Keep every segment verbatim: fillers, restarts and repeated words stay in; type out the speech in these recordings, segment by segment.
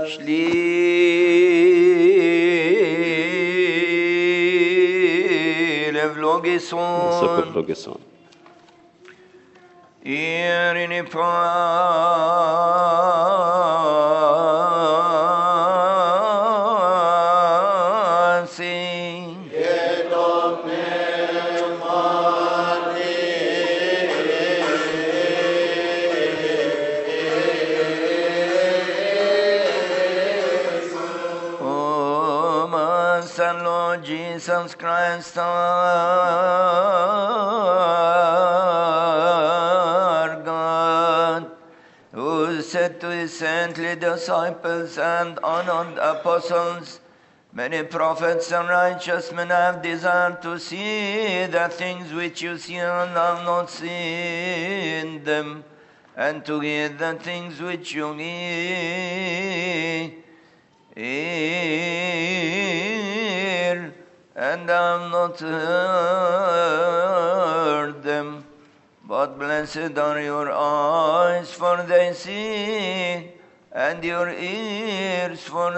Shlile vlogison. Soko vlogison. Irini Jesus Christ our God, who said to his saintly disciples and honored apostles, many prophets and righteous men have desired to see the things which you see and have not seen them, and to hear the things which you hear. And have not heard them. But blessed are your eyes, for they see, and your ears, for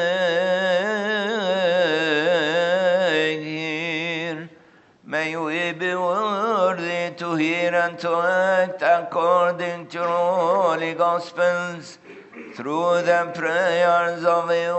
they hear. May we be worthy to hear and to act according to your holy Gospels, through the prayers of you.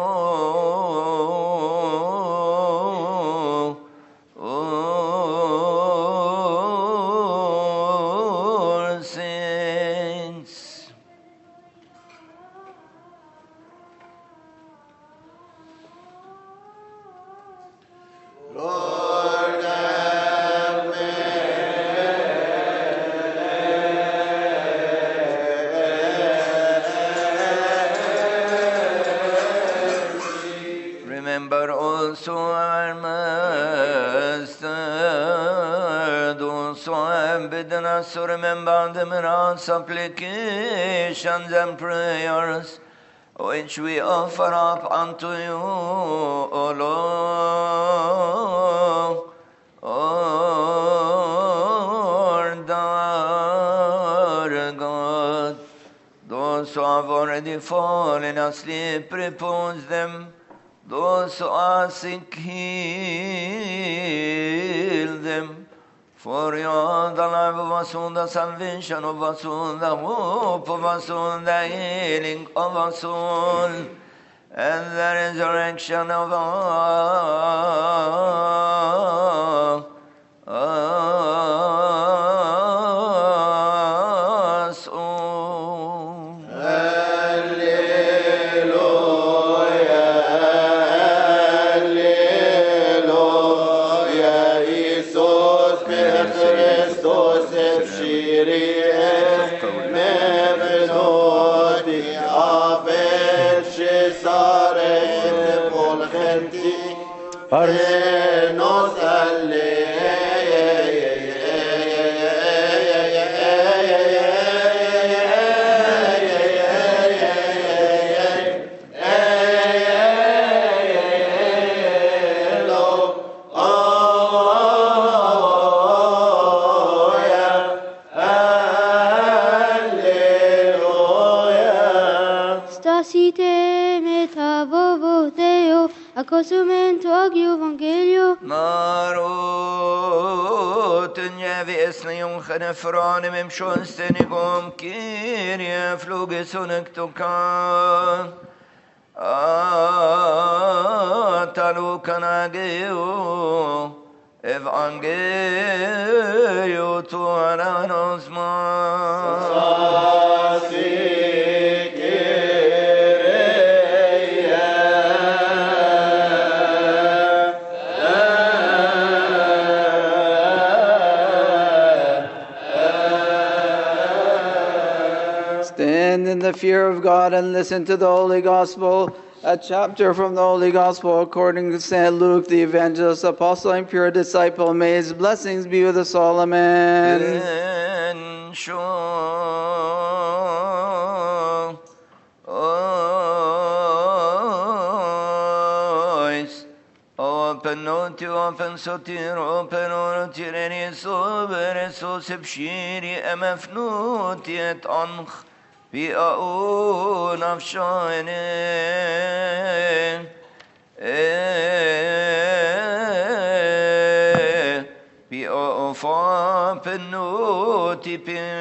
So remember them in our supplications and prayers, which we offer up unto you, O Lord, our God. Those who have already fallen asleep, repose them. Those who are sick, heal them. For you are the life of us all, the salvation of us all, the hope of us all, the healing of us all, and the resurrection of us all. Arnos alle Accosumento agio Evangelio. Marot njevi jong genefrane mem shonstenigom Kyrie flugesonek tokan. Atalu kanageo Evangelio tuaranos ma. Stand in the fear of God and listen to the Holy Gospel. A chapter from the Holy Gospel according to Saint Luke, the evangelist, apostle, and pure disciple. May his blessings be with us all. Amen. Open noti, open sotir, open orotireni sobere so sepshiri emefnuti et anch. بأو نفشين بأو فابنوتي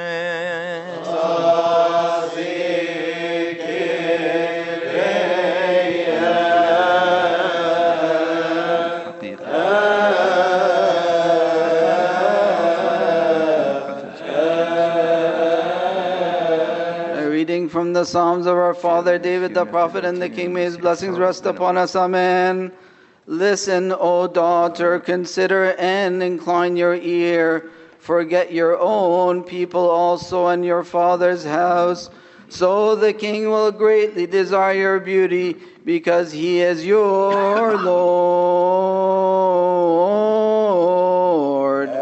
From the Psalms of our father David the prophet and the king, may his blessings rest upon us. Amen. Listen, O daughter, consider and incline your ear. Forget your own people also and your father's house. So the king will greatly desire your beauty, because he is your Lord.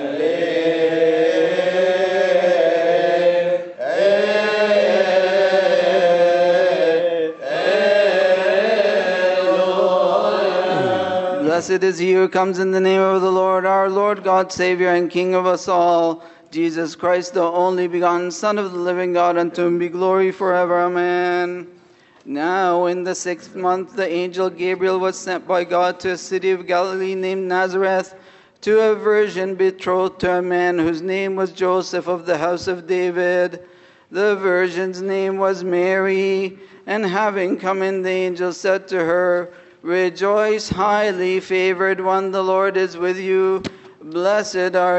Blessed is he who comes in the name of the Lord, our Lord God, Savior and King of us all, Jesus Christ, the only begotten Son of the living God, unto whom be glory forever. Amen. Now in the sixth month the angel Gabriel was sent by God to a city of Galilee named Nazareth, to a virgin betrothed to a man whose name was Joseph of the house of David. The virgin's name was Mary, and having come in, the angel said to her, Rejoice, highly favored one, the Lord is with you. Blessed are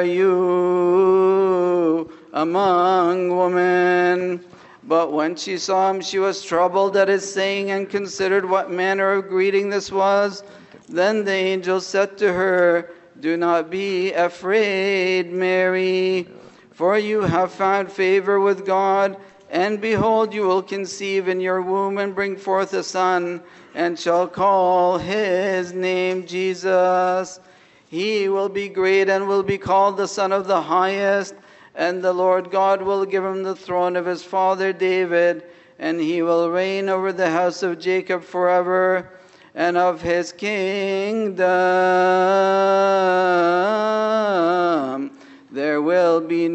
you among women. But when she saw him, she was troubled at his saying, and considered what manner of greeting this was. Then the angel said to her, Do not be afraid, Mary, for you have found favor with God. And behold, you will conceive in your womb and bring forth a son, and shall call his name Jesus. He will be great and will be called the Son of the Highest, and the Lord God will give him the throne of his father David, and he will reign over the house of Jacob forever, and of his kingdom there will be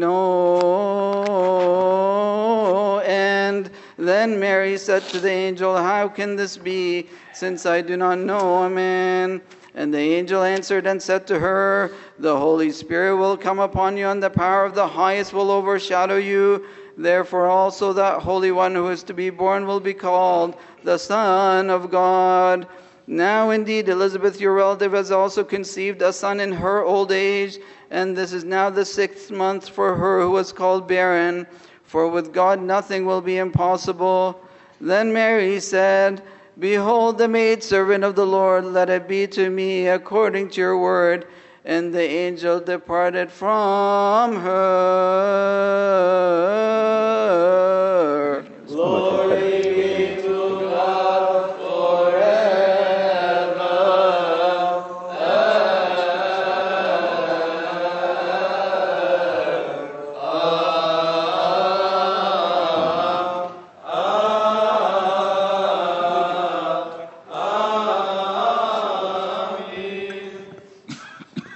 no end. Then Mary said to the angel, How can this be, since I do not know a man? And the angel answered and said to her, The Holy Spirit will come upon you, and the power of the Highest will overshadow you. Therefore also that Holy One who is to be born will be called the Son of God. Now indeed Elizabeth, your relative, has also conceived a son in her old age, and this is now the sixth month for her who was called barren. For with God nothing will be impossible. Then Mary said, Behold the maidservant of the Lord, let it be to me according to your word. And the angel departed from her.